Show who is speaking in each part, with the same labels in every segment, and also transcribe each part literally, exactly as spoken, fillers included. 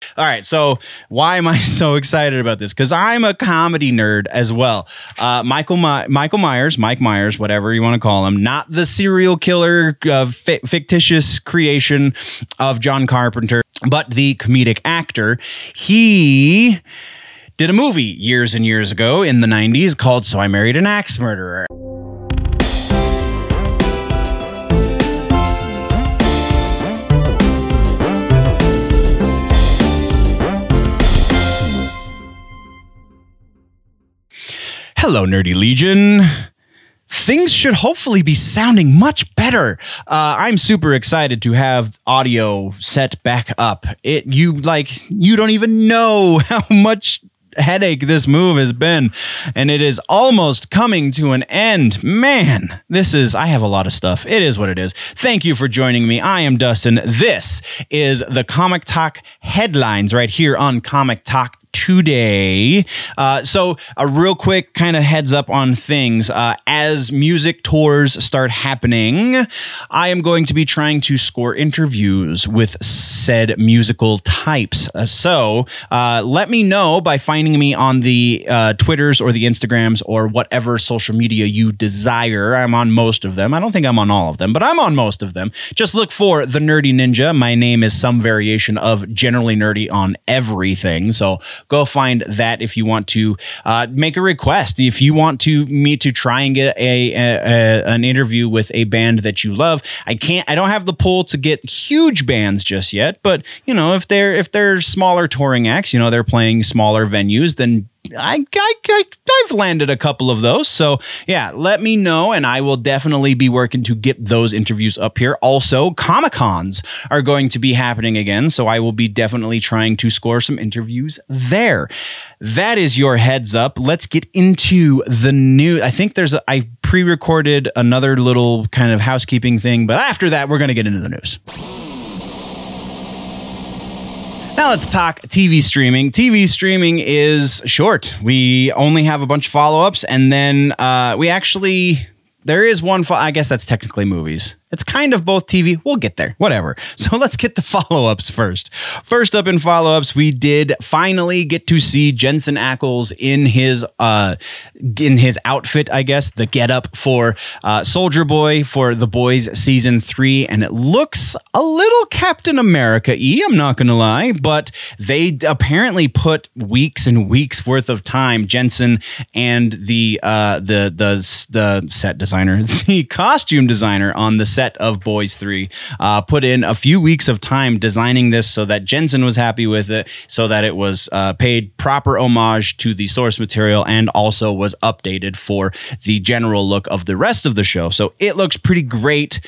Speaker 1: All right. So why am I so excited about this? Because I'm a comedy nerd as well. Uh, Michael My- Michael Myers, Mike Myers, whatever you want to call him, not the serial killer, uh, fi- fictitious creation of John Carpenter, but the comedic actor. He did a movie years and years ago in the nineties called So I Married an Axe Murderer. Hello, Nerdy Legion. Things should hopefully be sounding much better. Uh, I'm super excited to have audio set back up. It you like you don't even know how much headache this move has been, and it is almost coming to an end. Man, this is I have a lot of stuff. It is what it is. Thank you for joining me. I am Dustin. This is the Comic Talk headlines right here on Comic Talk today. Uh, so a real quick kind of heads up on things. Uh, as music tours start happening, I am going to be trying to score interviews with said musical types. Uh, so uh, let me know by finding me on the uh, Twitters or the Instagrams or whatever social media you desire. I'm on most of them. I don't think I'm on all of them, but I'm on most of them. Just look for The Nerdy Ninja. My name is some variation of Generally Nerdy on everything. So go find that if you want to uh, make a request. If you want to me to try and get a, a, a an interview with a band that you love, I can't. I don't have the pull to get huge bands just yet. But you know, if they're if they're smaller touring acts, you know, they're playing smaller venues, then I, I, I, I've landed a couple of those. So yeah, let me know and I will definitely be working to get those interviews up here. Also, Comic-Cons are going to be happening again. So I will be definitely trying to score some interviews there. That is your heads up. Let's get into the new. I think there's a, I pre-recorded another little kind of housekeeping thing, but after that, we're going to get into the news. Now let's talk T V streaming. T V streaming is short. We only have a bunch of follow-ups, and then uh, we actually... There is one, fo- I guess that's technically movies. It's kind of both T V. We'll get there. Whatever. So let's get the follow-ups first. First up in follow-ups, we did finally get to see Jensen Ackles in his uh, in his outfit, I guess, the getup for uh, Soldier Boy for The Boys Season three. And it looks a little Captain America-y, I'm not going to lie. But they apparently put weeks and weeks worth of time, Jensen and the, uh, the, the, the set designer, the costume designer on the set of Boys three, uh, put in a few weeks of time designing this so that Jensen was happy with it, so that it was uh, paid proper homage to the source material and also was updated for the general look of the rest of the show. So it looks pretty great.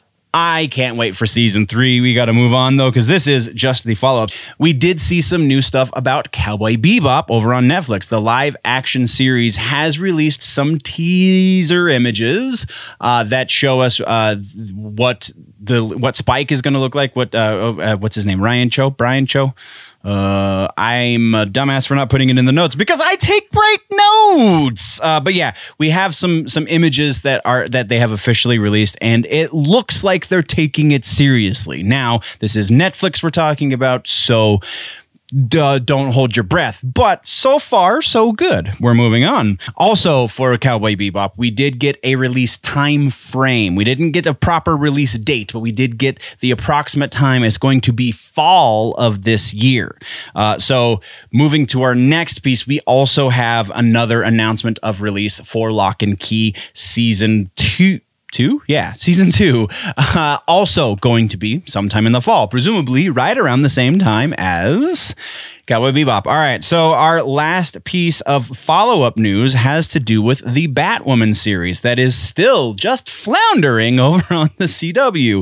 Speaker 1: I can't wait for season three. We got to move on, though, because this is just the follow-up. We did see some new stuff about Cowboy Bebop over on Netflix. The live action series has released some teaser images uh, that show us uh, what the what Spike is going to look like. What uh, uh, what's his name? Ryan Cho? Brian Cho? Uh, I'm a dumbass for not putting it in the notes because I take great notes. Uh, but yeah, we have some some images that are that they have officially released, and it looks like they're taking it seriously. Now, this is Netflix we're talking about, so Duh, don't hold your breath. But so far, so good. We're moving on. Also, for Cowboy Bebop, we did get a release time frame. We didn't get a proper release date, but we did get the approximate time. It's going to be fall of this year. Uh, so moving to our next piece, we also have another announcement of release for Lock and Key Season two. Two? Yeah, season two. Uh, also going to be sometime in the fall, presumably right around the same time as Cowboy Bebop. All right, so our last piece of follow-up news has to do with the Batwoman series that is still just floundering over on the C W.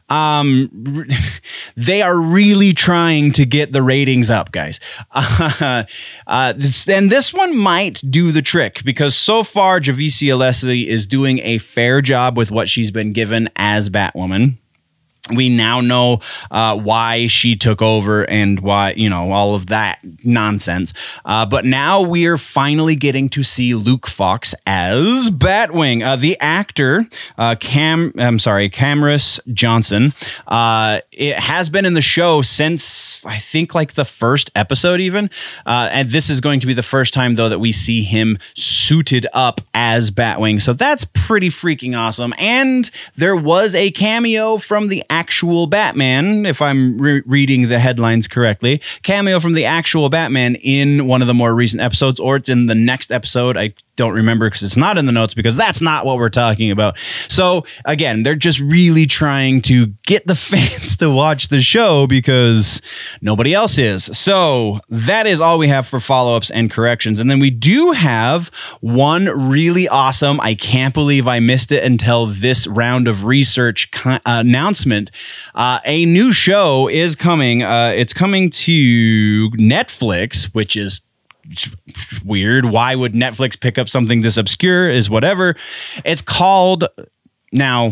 Speaker 1: Um, they are really trying to get the ratings up, guys. Uh, uh, this, and this one might do the trick because so far Javicia Leslie is doing a fair job with what she's been given as Batwoman. We now know uh, why she took over and why, you know, all of that nonsense. Uh, but now we are finally getting to see Luke Fox as Batwing. Uh, the actor, uh, Cam, I'm sorry, Cameron Johnson, uh, it has been in the show since I think like the first episode even. Uh, and this is going to be the first time, though, that we see him suited up as Batwing. So that's pretty freaking awesome. And there was a cameo from the actual Batman, if I'm re- reading the headlines correctly, cameo from the actual Batman in one of the more recent episodes, or it's in the next episode. I don't remember because it's not in the notes, because that's not what we're talking about. So again, they're just really trying to get the fans to watch the show because nobody else is. So that is all we have for follow-ups and corrections. And then we do have one really awesome, I can't believe I missed it until this round of research con- uh, announcement. Uh, a new show is coming. Uh, it's coming to Netflix, which is weird. Why would Netflix pick up something this obscure? Is whatever. It's called now.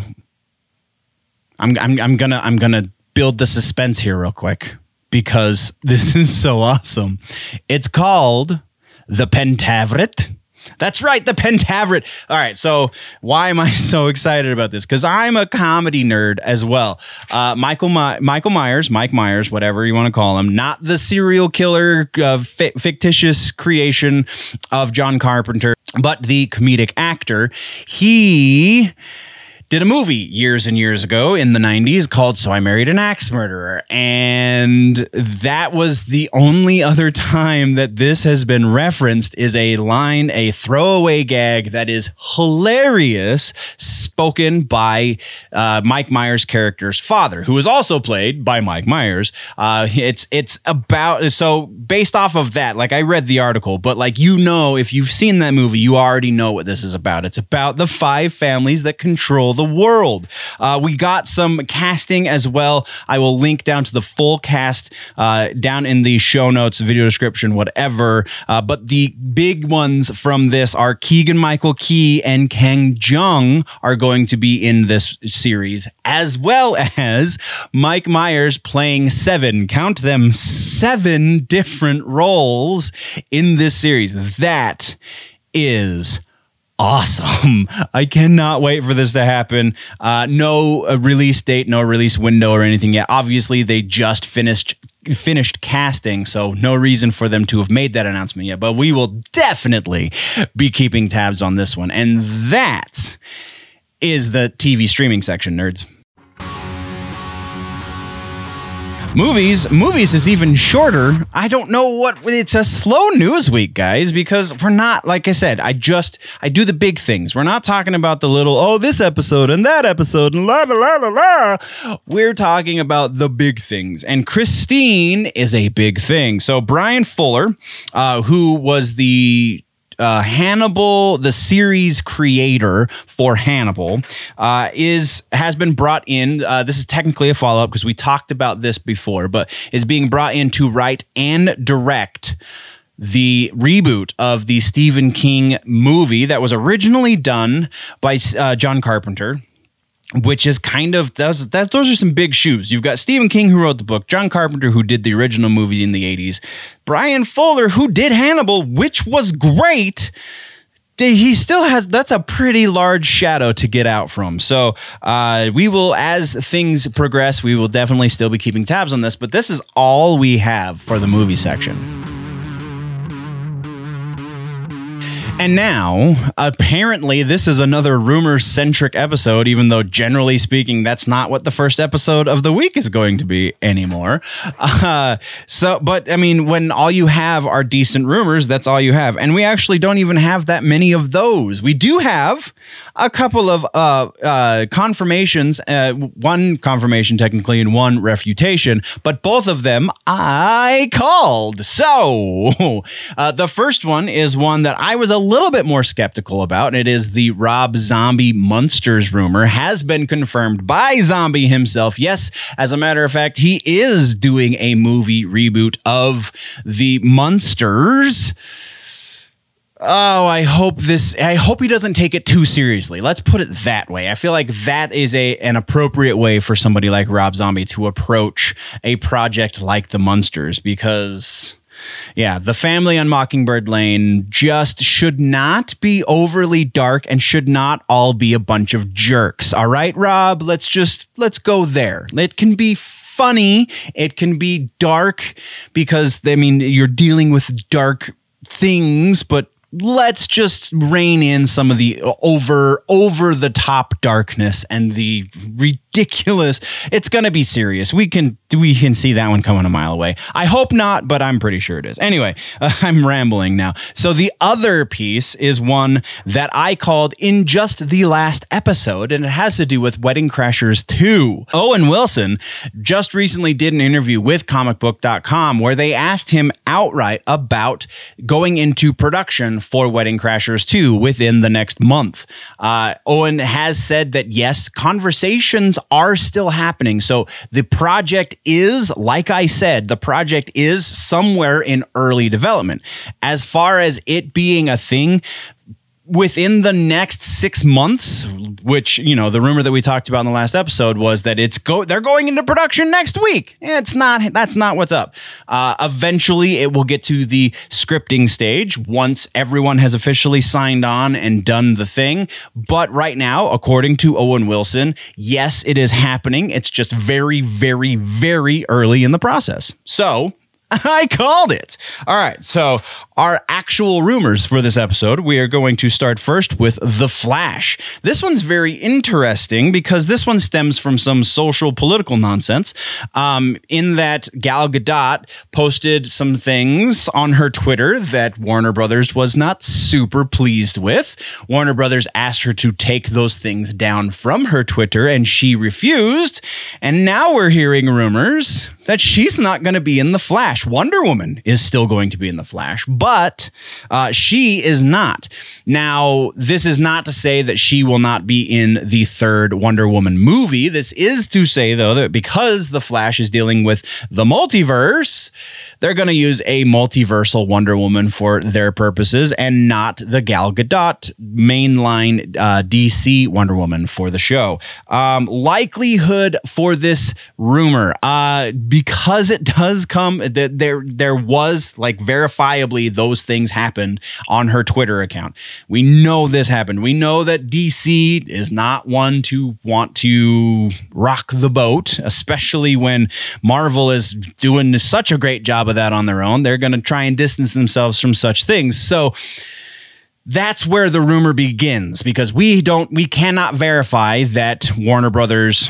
Speaker 1: I'm I'm I'm gonna I'm gonna build the suspense here real quick because this is so awesome. It's called The Pentaverate. That's right, The Pentaverate. All right, so why am I so excited about this? Because I'm a comedy nerd as well. Uh, Michael My- Michael Myers, Mike Myers, whatever you want to call him, not the serial killer, uh, fi- fictitious creation of John Carpenter, but the comedic actor. He did a movie years and years ago in the nineties called So I Married an Axe Murderer. And that was the only other time that this has been referenced, is a line, a throwaway gag that is hilarious, spoken by uh, Mike Myers' character's father, who is also played by Mike Myers. Uh, it's it's about, so based off of that, like I read the article, but like, you know, if you've seen that movie, you already know what this is about. It's about the five families that control the world. Uh, we got some casting as well. I will link down to the full cast uh, down in the show notes, video description, whatever. Uh, but the big ones from this are Keegan-Michael Key and Kang Jung are going to be in this series, as well as Mike Myers playing seven, count them, seven different roles in this series. That is awesome. I cannot wait for this to happen. Uh, no uh, release date, no release window or anything yet. Obviously, they just finished finished casting, so no reason for them to have made that announcement yet. But we will definitely be keeping tabs on this one. And that is the T V streaming section, nerds. Movies, movies is even shorter. I don't know what, it's a slow news week, guys, because we're not, like I said, I just, I do the big things. We're not talking about the little, oh, this episode and that episode and la, la, la, la, la. We're talking about the big things. And Christine is a big thing. So Brian Fuller, uh, who was the Uh, Hannibal, the series creator for Hannibal, uh, is has been brought in. Uh, this is technically a follow-up because we talked about this before, but is being brought in to write and direct the reboot of the Stephen King movie that was originally done by uh, John Carpenter, which is kind of, those, that, those are some big shoes. You've got Stephen King, who wrote the book, John Carpenter, who did the original movie in the eighties, Brian Fuller, who did Hannibal, which was great. He still has, that's a pretty large shadow to get out from. So uh, we will, as things progress, we will definitely still be keeping tabs on this, but this is all we have for the movie section. And now, apparently, this is another rumor-centric episode, even though, generally speaking, that's not what the first episode of the week is going to be anymore. Uh, so, but, I mean, when all you have are decent rumors, that's all you have. And we actually don't even have that many of those. We do have a couple of uh, uh, confirmations, uh, one confirmation, technically, and one refutation, but both of them I called. So, uh, the first one is one that I was a little bit more skeptical about, and it is the Rob Zombie Munsters rumor has been confirmed by Zombie himself. Yes, as a matter of fact, he is doing a movie reboot of the Munsters. Oh, I hope this. I hope he doesn't take it too seriously. Let's put it that way. I feel like that is a an appropriate way for somebody like Rob Zombie to approach a project like The Munsters, because, yeah, the family on Mockingbird Lane just should not be overly dark and should not all be a bunch of jerks. All right, Rob, let's just let's go there. It can be funny. It can be dark because, I mean, you're dealing with dark things, but let's just rein in some of the over over the top darkness and the ridiculous. It's going to be serious. We can we can see that one coming a mile away. I hope not, but I'm pretty sure it is. Anyway, uh, I'm rambling now. So the other piece is one that I called in just the last episode, and it has to do with Wedding Crashers two. Owen Wilson just recently did an interview with comic book dot com where they asked him outright about going into production for Wedding Crashers two within the next month. Uh, Owen has said that yes, conversations are still happening. So the project is, like I said, the project is somewhere in early development. As far as it being a thing, within the next six months, which, you know, the rumor that we talked about in the last episode was that it's go they're going into production next week. It's not. That's not what's up. Uh, eventually, it will get to the scripting stage once everyone has officially signed on and done the thing. But right now, according to Owen Wilson, yes, it is happening. It's just very, very, very early in the process. So I called it. All right. So our actual rumors for this episode, we are going to start first with The Flash. This one's very interesting because this one stems from some social political nonsense, um, in that Gal Gadot posted some things on her Twitter that Warner Brothers was not super pleased with. Warner Brothers asked her to take those things down from her Twitter, and she refused. And now we're hearing rumors that she's not going to be in The Flash. Wonder Woman is still going to be in The Flash, but uh, she is not. Now, this is not to say that she will not be in the third Wonder Woman movie. This is to say, though, that because The Flash is dealing with the multiverse, they're going to use a multiversal Wonder Woman for their purposes and not the Gal Gadot mainline uh, D C Wonder Woman for the show. Um, likelihood for this rumor, uh, because it does come that there there was like verifiably those things happened on her Twitter account. We know this happened. We know that D C is not one to want to rock the boat, especially when Marvel is doing such a great job of that on their own. They're going to try and distance themselves from such things. So that's where the rumor begins, because we don't we cannot verify that Warner Brothers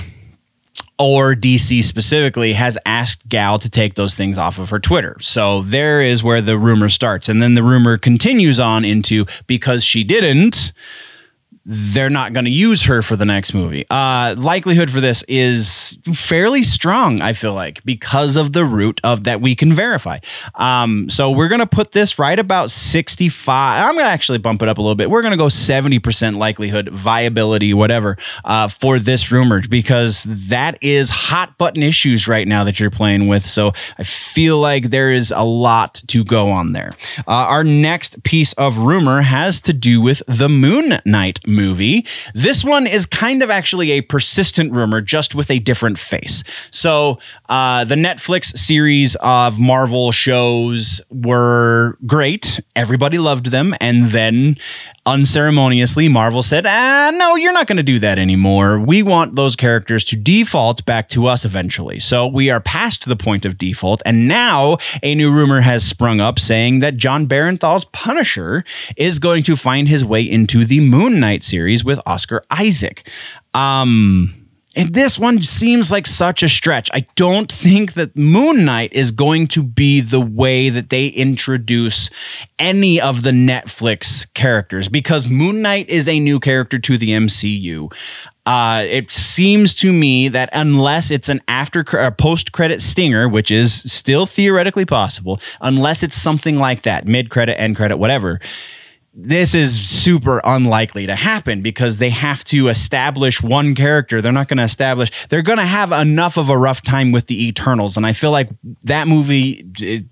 Speaker 1: or D C specifically has asked Gal to take those things off of her Twitter. So there is where the rumor starts. And then the rumor continues on into, because she didn't, they're not going to use her for the next movie. Uh, likelihood for this is fairly strong, I feel like, because of the route of that we can verify. Um, so we're going to put this right about sixty-five. I'm going to actually bump it up a little bit. We're going to go seventy percent likelihood, viability, whatever, uh, for this rumor, because that is hot button issues right now that you're playing with. So I feel like there is a lot to go on there. Uh, our next piece of rumor has to do with the Moon Knight movie. This one is kind of actually a persistent rumor, just with a different face. So uh, the Netflix series of Marvel shows were great. Everybody loved them. And then unceremoniously, Marvel said, ah, no, you're not going to do that anymore. We want those characters to default back to us eventually. So we are past the point of default. And now a new rumor has sprung up saying that John Barenthal's Punisher is going to find his way into the Moon Knight series with Oscar Isaac. Um... And this one seems like such a stretch. I don't think that Moon Knight is going to be the way that they introduce any of the Netflix characters, because Moon Knight is a new character to the M C U. Uh, it seems to me that unless it's an after a post-credit stinger, which is still theoretically possible, unless it's something like that, mid-credit, end-credit, whatever, this is super unlikely to happen, because they have to establish one character. They're not going to establish, they're going to have enough of a rough time with the Eternals. And I feel like that movie, it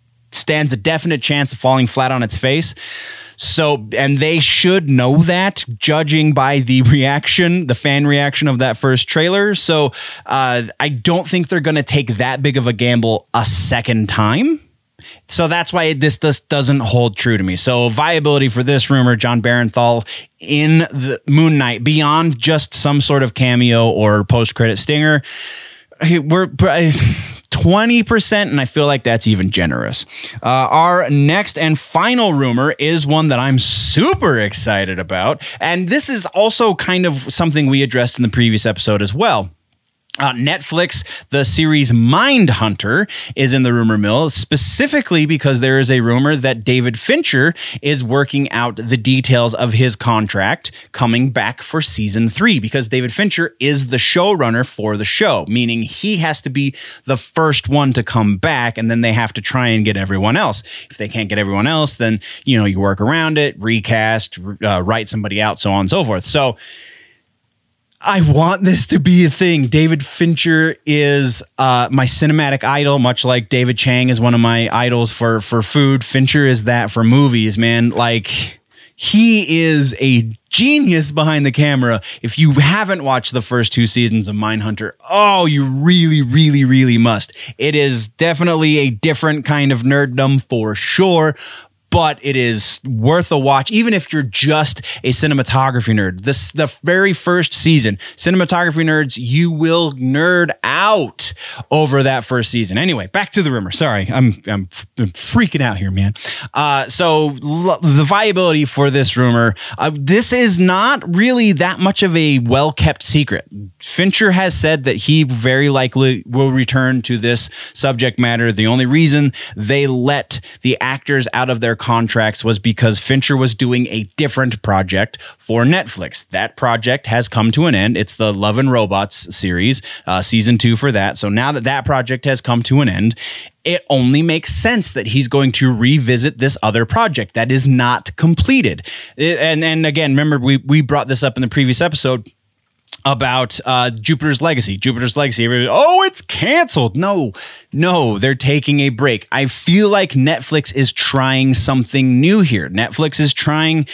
Speaker 1: stands a definite chance of falling flat on its face. So, and they should know that, judging by the reaction, the fan reaction of that first trailer. So uh, I don't think they're going to take that big of a gamble a second time. So that's why this just doesn't hold true to me. So viability for this rumor, Jon Bernthal in the Moon Knight, beyond just some sort of cameo or post-credit stinger, we're twenty percent, and I feel like that's even generous. Uh, our next and final rumor is one that I'm super excited about, and this is also kind of something we addressed in the previous episode as well. Uh, Netflix, the series Mindhunter, is in the rumor mill, specifically because there is a rumor that David Fincher is working out the details of his contract coming back for season three, because David Fincher is the showrunner for the show, meaning he has to be the first one to come back, and then they have to try and get everyone else. If they can't get everyone else, then, you know, you work around it, recast, uh, write somebody out, so on and so forth. So I want this to be a thing. David Fincher is uh, my cinematic idol, much like David Chang is one of my idols for, for food. Fincher is that for movies, man. Like, he is a genius behind the camera. If you haven't watched the first two seasons of Mindhunter, oh, you really, really, really must. It is definitely a different kind of nerddom for sure, but it is worth a watch, even if you're just a cinematography nerd. This the very first season, cinematography nerds, you will nerd out over that first season. Anyway, back to the rumor. Sorry, I'm I'm, I'm freaking out here, man. Uh, so l- the viability for this rumor, uh, this is not really that much of a well-kept secret. Fincher has said that he very likely will return to this subject matter. The only reason they let the actors out of their contracts was because Fincher was doing a different project for Netflix. That project has come to an end. It's the Love and Robots series, uh, season two for that. So now that that project has come to an end, it only makes sense that he's going to revisit this other project that is not completed. It, and, and again, remember, we, we brought this up in the previous episode about uh, Jupiter's Legacy. Jupiter's Legacy. Oh, it's canceled. No, no, they're taking a break. I feel like Netflix is trying something new here. Netflix is trying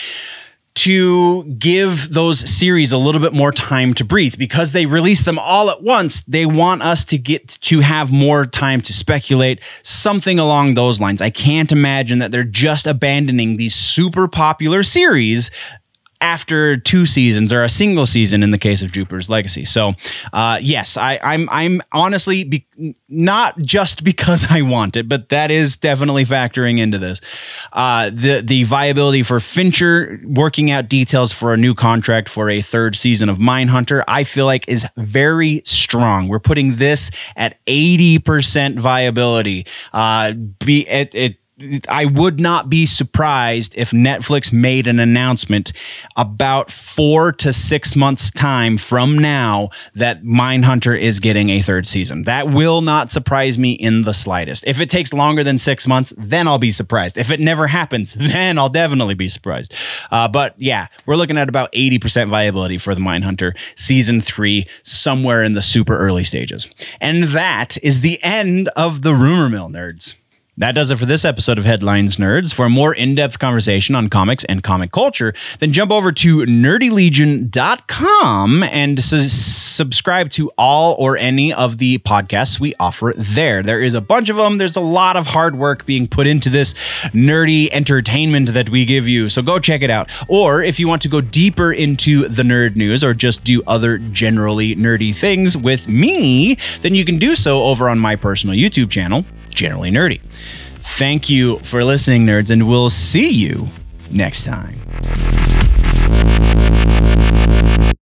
Speaker 1: to give those series a little bit more time to breathe, because they release them all at once. They want us to get to have more time to speculate, something along those lines. I can't imagine that they're just abandoning these super popular series after two seasons, or a single season in the case of Jupiter's Legacy. So, uh, yes, I, I'm I'm honestly be, not just because I want it, but that is definitely factoring into this. Uh, the the viability for Fincher working out details for a new contract for a third season of Mindhunter, I feel like is very strong. We're putting this at eighty percent viability. Uh, be it. it I would not be surprised if Netflix made an announcement about four to six months time from now that Mindhunter is getting a third season. That will not surprise me in the slightest. If it takes longer than six months, then I'll be surprised. If it never happens, then I'll definitely be surprised. Uh, but yeah, we're looking at about eighty percent viability for the Mindhunter season three, somewhere in the super early stages. And that is the end of the Rumor Mill, nerds. That does it for this episode of Headlines Nerds. For a more in-depth conversation on comics and comic culture, then jump over to nerdy legion dot com and su- subscribe to all or any of the podcasts we offer there. There is a bunch of them. There's a lot of hard work being put into this nerdy entertainment that we give you, so go check it out. Or if you want to go deeper into the nerd news or just do other generally nerdy things with me, then you can do so over on my personal YouTube channel, Generally Nerdy. Thank you for listening, nerds, and we'll see you next time.